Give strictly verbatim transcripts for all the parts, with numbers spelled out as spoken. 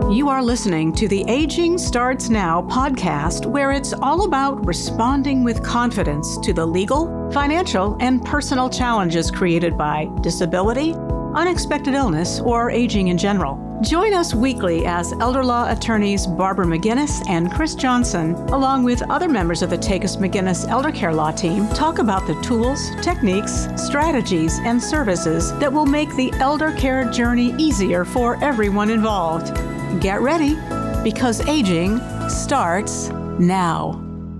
You are listening to the Aging Starts Now podcast, where it's all about responding with confidence to the legal, financial, and personal challenges created by disability, unexpected illness, or aging in general. Join us weekly as elder law attorneys Barbara McGinnis and Chris Johnson, along with other members of the Takacs McGinnis Elder Care Law team, talk about the tools, techniques, strategies, and services that will make the elder care journey easier for everyone involved. Get ready, because aging starts now.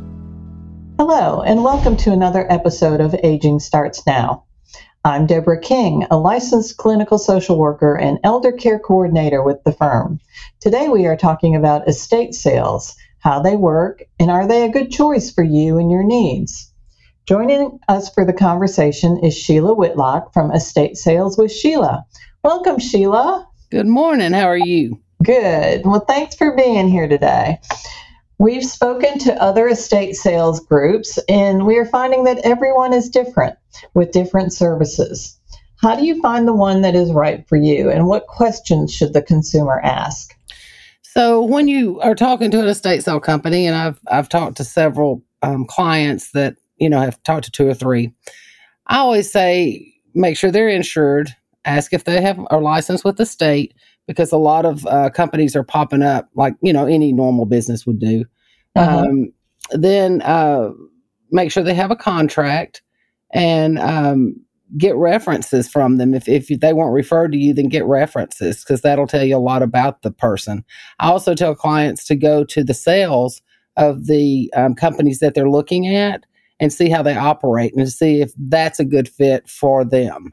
Hello, and welcome to another episode of Aging Starts Now. I'm Deborah King, a licensed clinical social worker and elder care coordinator with the firm. Today we are talking about estate sales, how they work, and are they a good choice for you and your needs. Joining us for the conversation is Sheila Whitlock from Estate Sales with Sheila. Welcome, Sheila. Good morning. How are you? Good. Well, thanks for being here today. We've spoken to other estate sales groups, and we are finding that everyone is different with different services. How do you find the one that is right for you, and what questions should the consumer ask? So when you are talking to an estate sale company, and I've I've talked to several um, clients that, you know, have talked to two or three, I always say make sure they're insured, ask if they have are licensed with the state, because a lot of uh, companies are popping up like, you know, any normal business would do. Uh-huh. Um, then uh, make sure they have a contract and um, get references from them. If, if they weren't referred to you, then get references, because that'll tell you a lot about the person. I also tell clients to go to the sales of the um, companies that they're looking at and see how they operate and to see if that's a good fit for them.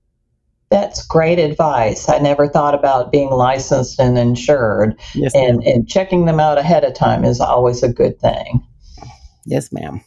That's great advice. I never thought about being licensed and insured, yes, and, and checking them out ahead of time is always a good thing. Yes, ma'am.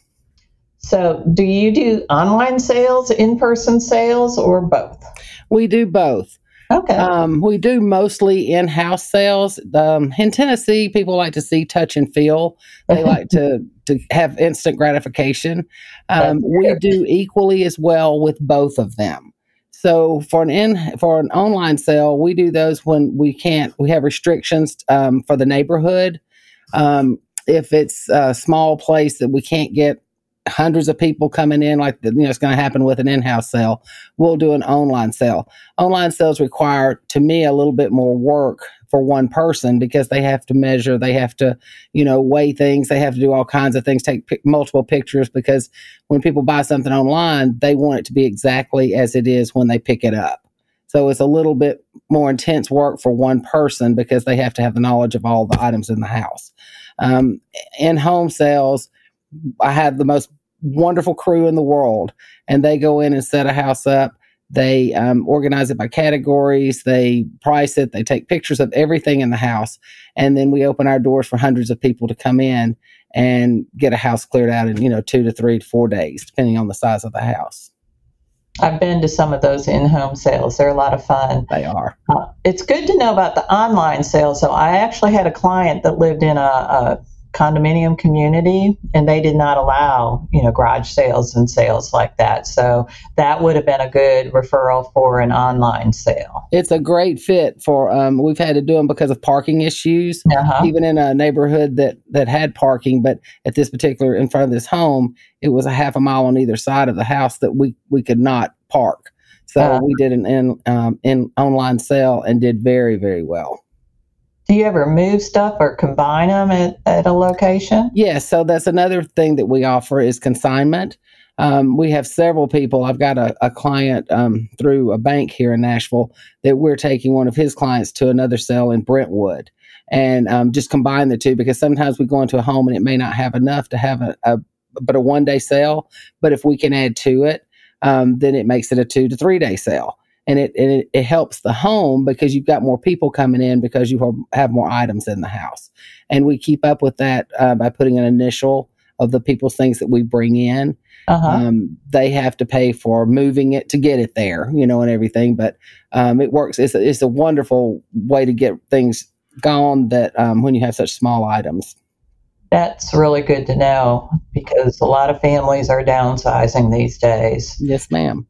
So do you do online sales, in-person sales, or both? We do both. Okay. Um, we do mostly in-house sales. Um, in Tennessee, people like to see, touch, and feel. They like to, to have instant gratification. Um, we do equally as well with both of them. So for an in for an online sale, we do those when we can't. We have restrictions um, for the neighborhood. Um, if it's a small place that we can't get hundreds of people coming in, like the, you know, it's going to happen with an in-house sale, we'll do an online sale. Online sales require, to me, a little bit more work for one person, because they have to measure, they have to, you know, weigh things, they have to do all kinds of things, take p- multiple pictures, because when people buy something online, they want it to be exactly as it is when they pick it up. So it's a little bit more intense work for one person, because they have to have the knowledge of all the items in the house. Um, in home sales, I have the most wonderful crew in the world, and they go in and set a house up. They um, organize it by categories. They price it. They take pictures of everything in the house. And then we open our doors for hundreds of people to come in and get a house cleared out in, you know, two to three to four days, depending on the size of the house. I've been to some of those in-home sales. They're a lot of fun. They are. Uh, it's good to know about the online sales. So I actually had a client that lived in a, a condominium community, and they did not allow, you know, garage sales and sales like that. So that would have been a good referral for an online sale. It's a great fit for, um, we've had to do them because of parking issues, uh-huh. even in a neighborhood that, that had parking, but at this particular, in front of this home, it was a half a mile on either side of the house that we, we could not park. So uh-huh. we did an in, um, in online sale and did very, very well. Do you ever move stuff or combine them at, at a location? Yes. So that's another thing that we offer is consignment. Um, we have several people. I've got a, a client um, through a bank here in Nashville that we're taking one of his clients to another sale in Brentwood, and um, just combine the two, because sometimes we go into a home and it may not have enough to have a, a but a one day sale. But if we can add to it, um, then it makes it a two to three day sale. And it, and it it helps the home, because you've got more people coming in, because you have more items in the house. And we keep up with that uh, by putting an initial of the people's things that we bring in. Uh-huh. Um, they have to pay for moving it to get it there, you know, and everything. But um, it works. It's a, it's a wonderful way to get things gone that um, when you have such small items. That's really good to know, because a lot of families are downsizing these days. Yes, ma'am.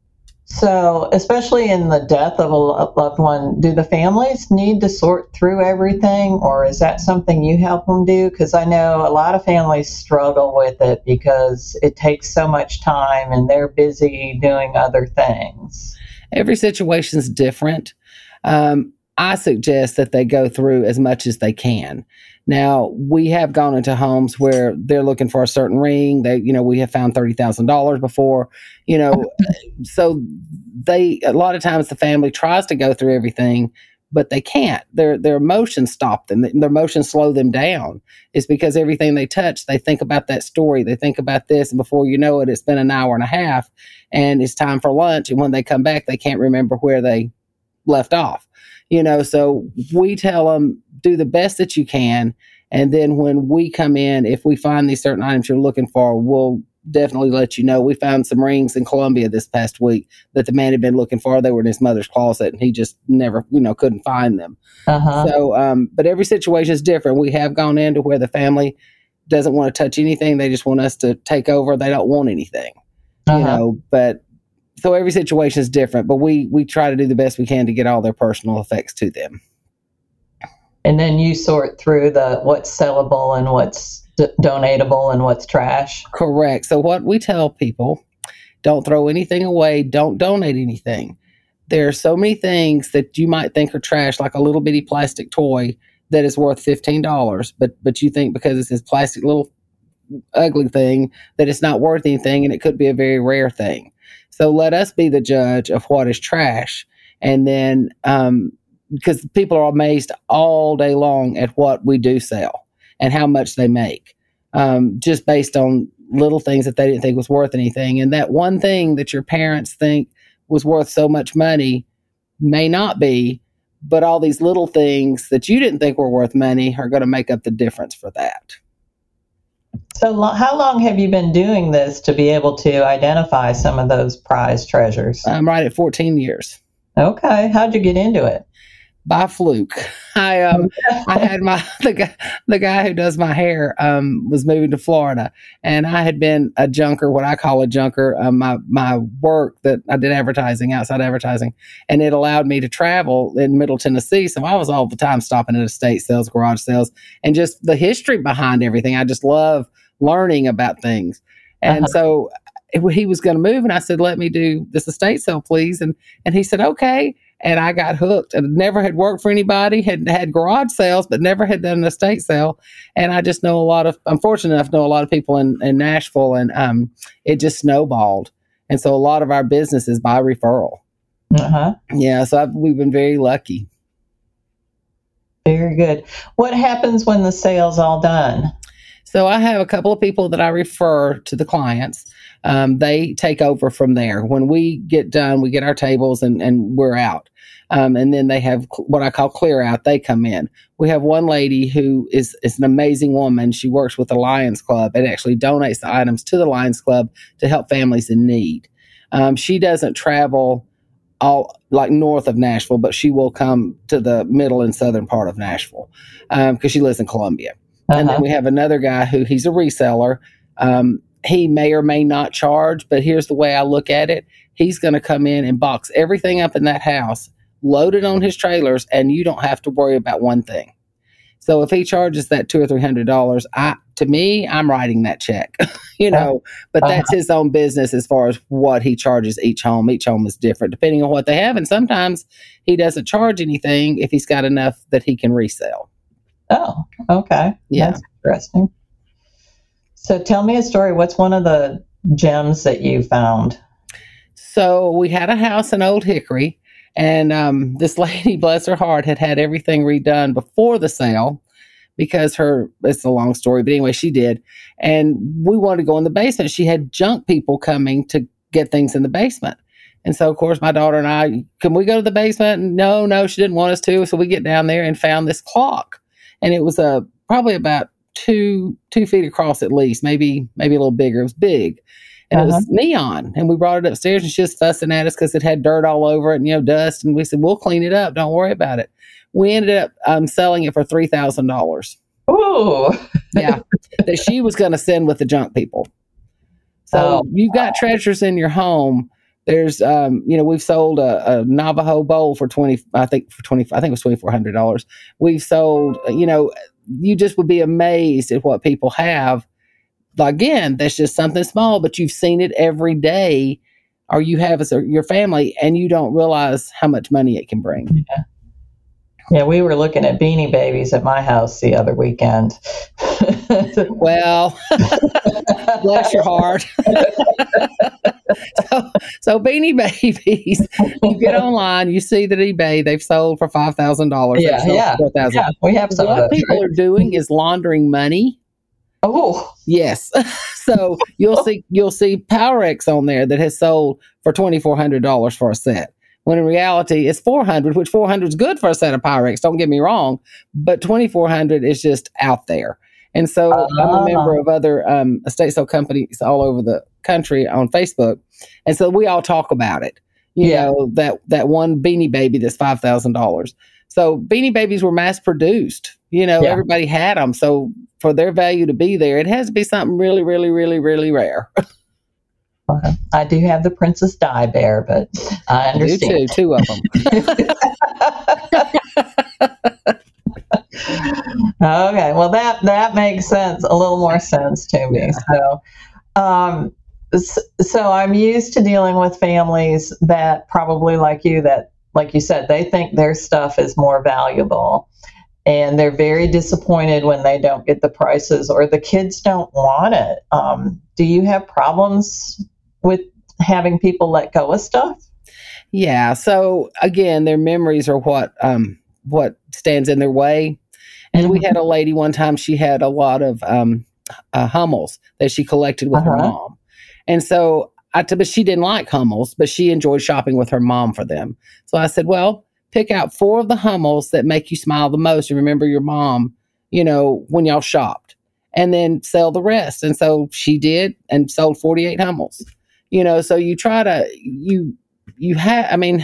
So, especially in the death of a lo- loved one, do the families need to sort through everything, or is that something you help them do? Because I know a lot of families struggle with it because it takes so much time and they're busy doing other things. Every situation's different. Um, I suggest that they go through as much as they can. Now, we have gone into homes where they're looking for a certain ring. They, you know, we have found thirty thousand dollars before, you know, so they, a lot of times the family tries to go through everything, but they can't. Their, their emotions stop them. Their emotions slow them down. It's because everything they touch, they think about that story. They think about this. And before you know it, it's been an hour and a half and it's time for lunch. And when they come back, they can't remember where they left off. You know, so we tell them, do the best that you can. And then when we come in, if we find these certain items you're looking for, we'll definitely let you know. We found some rings in Columbia this past week that the man had been looking for. They were in his mother's closet and he just never, you know, couldn't find them. Uh-huh. So, um, but every situation is different. We have gone into where the family doesn't want to touch anything. They just want us to take over. They don't want anything, uh-huh. you know, but so every situation is different, but we, we try to do the best we can to get all their personal effects to them. And then you sort through the what's sellable and what's d- donatable and what's trash. Correct. So what we tell people, don't throw anything away. Don't donate anything. There are so many things that you might think are trash, like a little bitty plastic toy that is worth fifteen dollars, but but you think because it's this plastic little ugly thing that it's not worth anything, and it could be a very rare thing. So let us be the judge of what is trash. And then, um, because people are amazed all day long at what we do sell and how much they make, um, just based on little things that they didn't think was worth anything. And that one thing that your parents think was worth so much money may not be, but all these little things that you didn't think were worth money are going to make up the difference for that. So lo- how long have you been doing this to be able to identify some of those prized treasures? I'm right at fourteen years. Okay. How'd you get into it? By fluke. I um I had my the guy the guy who does my hair um was moving to Florida, and I had been a junker, what I call a junker. Um, my my work that I did advertising, outside advertising, and it allowed me to travel in Middle Tennessee. So I was all the time stopping at estate sales, garage sales, and just the history behind everything. I just love learning about things, and uh-huh. so it, he was going to move, and I said, "Let me do this estate sale, please." And and he said, "Okay." And I got hooked and never had worked for anybody, had had garage sales, but never had done an estate sale. And I just know a lot of, I'm fortunate enough to know a lot of people in, in Nashville, and um, it just snowballed. And so a lot of our business is by referral. Uh-huh. Yeah, so I've, we've been very lucky. Very good. What happens when the sale's all done? So I have a couple of people that I refer to the clients. Um, they take over from there. When we get done, we get our tables and, and we're out. Um, and then they have what I call clear out. They come in. We have one lady who is, is an amazing woman. She works with the Lions Club and actually donates the items to the Lions Club to help families in need. Um, she doesn't travel all like north of Nashville, but she will come to the middle and southern part of Nashville because um, she lives in Columbia. Uh-huh. And then we have another guy who he's a reseller. Um, he may or may not charge, but here's the way I look at it. He's going to come in and box everything up in that house, load it on his trailers, and you don't have to worry about one thing. So if he charges that two or three hundred dollars, I to me, I'm writing that check, you know. But that's his own business as far as what he charges each home. Each home is different depending on what they have, and sometimes he doesn't charge anything if he's got enough that he can resell. Oh, okay. Yeah. That's interesting. So tell me a story. What's one of the gems that you found? So we had a house in Old Hickory, and um, this lady, bless her heart, had had everything redone before the sale because her, it's a long story, but anyway, she did. And we wanted to go in the basement. She had junk people coming to get things in the basement. And so, of course, my daughter and I, can we go to the basement? No, no, she didn't want us to. So we get down there and found this clock. And it was a probably about two two feet across at least, maybe maybe a little bigger. It was big. And uh-huh. It was neon. And we brought it upstairs, and she was fussing at us because it had dirt all over it and, you know, dust. And we said, we'll clean it up. Don't worry about it. We ended up um, selling it for three thousand dollars. Ooh. Yeah. That she was going to send with the junk people. So oh, you've got wow. treasures in your home, There's, um, you know, we've sold a, a Navajo bowl for twenty. I think for twenty. I think it was twenty four hundred dollars. We've sold, you know, you just would be amazed at what people have. Again, that's just something small, but you've seen it every day, or you have as a, your family, and you don't realize how much money it can bring. Yeah. Yeah, we were looking at Beanie Babies at my house the other weekend. Well, bless your heart. so, so Beanie Babies, you get online, you see that eBay, they've sold for five thousand dollars. Yeah, yeah, yeah, we have some What of those, people right? are doing is laundering money. Oh, yes. So you'll see you'll see Pyrex on there that has sold for twenty-four hundred dollars for a set. When in reality it's four hundred dollars, which four hundred dollars is good for a set of Pyrex, don't get me wrong, but twenty-four hundred dollars is just out there. And so uh, I'm a member of other um, estate sale companies all over the country on Facebook. And so we all talk about it. You Yeah. know, that, that one Beanie Baby that's five thousand dollars. So Beanie Babies were mass produced. You know, Yeah. everybody had them. So for their value to be there, it has to be something really, really, really, really rare. I do have the Princess Di Bear, but I I do understand. too, two of them. Okay, well that that makes sense, a little more sense to me. Yeah. So, um, s- so I'm used to dealing with families that probably like you, that like you said, they think their stuff is more valuable, and they're very disappointed when they don't get the prices or the kids don't want it. Um, do you have problems with having people let go of stuff? Yeah. So again, their memories are what um, what stands in their way. And we had a lady one time, she had a lot of um, uh, Hummels that she collected with her Uh-huh. mom. And so, I t- but she didn't like Hummels, but she enjoyed shopping with her mom for them. So I said, well, pick out four of the Hummels that make you smile the most and remember your mom, you know, when y'all shopped, and then sell the rest. And so she did and sold forty-eight Hummels, you know, so you try to, you, you have, I mean,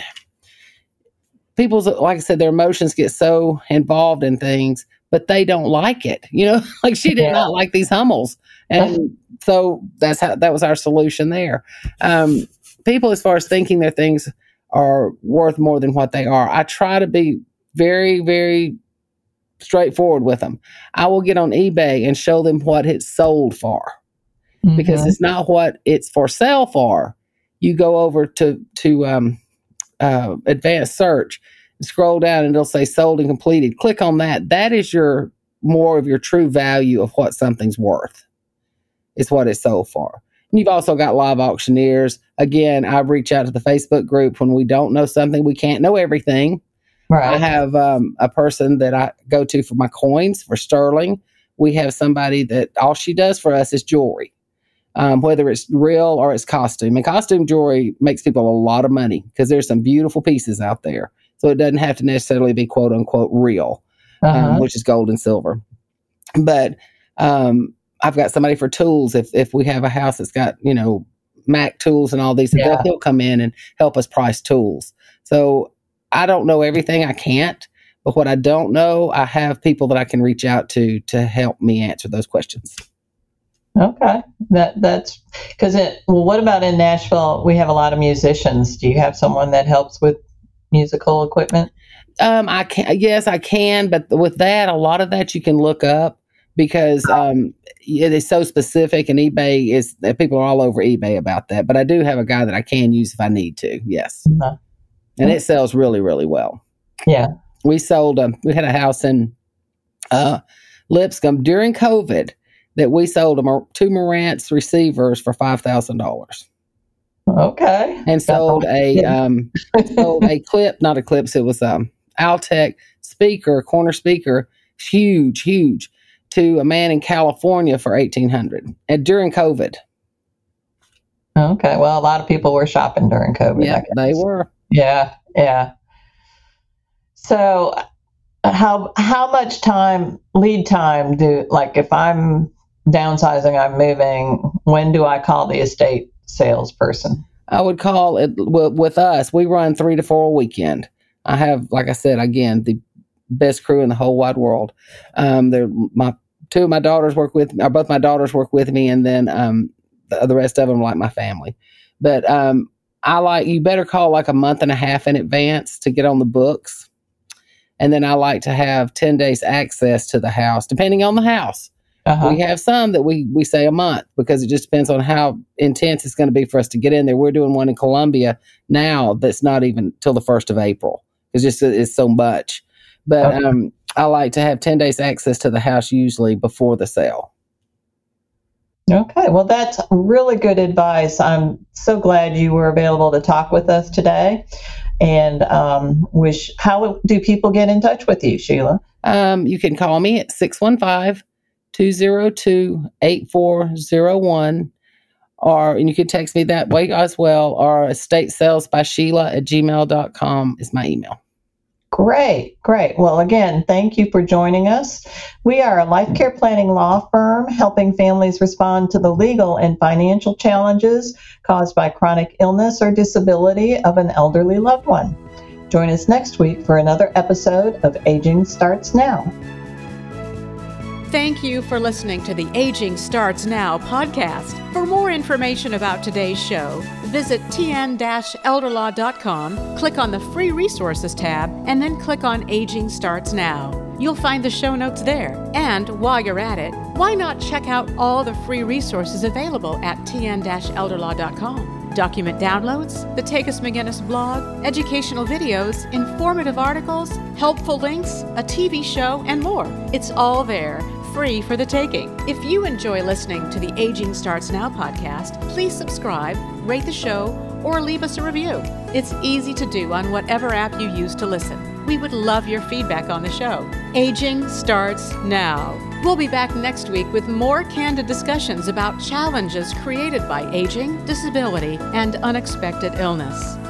people's, like I said, their emotions get so involved in things, but they don't like it. You know, like she did Yeah. not like these Hummels. And so that's how, that was our solution there. Um, people, as far as thinking their things are worth more than what they are, I try to be very, very straightforward with them. I will get on eBay and show them what it's sold for, because Mhm. it's not what it's for sale for. You go over to, to, um, uh, advanced search, scroll down, and it'll say sold and completed. Click on that. That is your more of your true value of what something's worth. It's what it's sold for. And you've also got live auctioneers. Again, I reach out to the Facebook group when we don't know something. We can't know everything. I Right. have um, a person that I go to for my coins for sterling. We have somebody that all she does for us is jewelry. Um, whether it's real or it's costume. And costume jewelry makes people a lot of money because there's some beautiful pieces out there. So it doesn't have to necessarily be quote unquote real, Uh-huh. um, which is gold and silver. But um, I've got somebody for tools. If if we have a house that's got, you know, Mac tools and all these, Yeah. they'll, he'll come in and help us price tools. So I don't know everything. I can't. But what I don't know, I have people that I can reach out to to help me answer those questions. Okay, that that's because it. Well, what about in Nashville? We have a lot of musicians. Do you have someone that helps with musical equipment? Um, I can, yes, I can, but with that, a lot of that you can look up because um, it is so specific, and eBay is people are all over eBay about that. But I do have a guy that I can use if I need to. Yes, Uh-huh. and it sells really, really well. Yeah. We sold. Um, we had a house in uh, Lipscomb during COVID that we sold them two Marantz receivers for five thousand dollars. Okay. And sold a um, sold a clip, not a clips. It was um Altec speaker, corner speaker, huge, huge, to a man in California for eighteen hundred, and during COVID. Okay. Well, a lot of people were shopping during COVID. I Yeah, guess. they were. Yeah. Yeah. So, how how much time lead time do like if I'm downsizing, I'm moving, when do I call the estate salesperson? I would call it with, with us. We run three to four a weekend. I have, like I said, again, the best crew in the whole wide world. Um, they're my two of my daughters work with, or both my daughters work with me, and then um, the, the rest of them are like my family. But um, I like, you better call like a month and a half in advance to get on the books. And then I like to have ten days access to the house, depending on the house. Uh-huh. We have some that we, we say a month because it just depends on how intense it's going to be for us to get in there. We're doing one in Columbia now that's not even till the first of April. It's just, it's so much. But okay. um, I like to have ten days access to the house usually before the sale. Okay, well, that's really good advice. I'm so glad you were available to talk with us today. And um, wish, how do people get in touch with you, Sheila? Um, you can call me at six one five, two zero two, eight four zero one, or and you can text me that way as well, or estate sales by Sheila at gmail dot com is my email. Great, great. Well, again, thank you for joining us. We are a life care planning law firm helping families respond to the legal and financial challenges caused by chronic illness or disability of an elderly loved one. Join us next week for another episode of Aging Starts Now. Thank you for listening to the Aging Starts Now podcast. For more information about today's show, visit t n dash elder law dot com, click on the Free Resources tab, and then click on Aging Starts Now. You'll find the show notes there. And while you're at it, why not check out all the free resources available at t n dash elder law dot com? Document downloads, the Takis McGinnis blog, educational videos, informative articles, helpful links, a T V show, and more. It's all there, free for the taking. If you enjoy listening to the Aging Starts Now podcast, please subscribe, rate the show, or leave us a review. It's easy to do on whatever app you use to listen. We would love your feedback on the show. Aging Starts Now. We'll be back next week with more candid discussions about challenges created by aging, disability, and unexpected illness.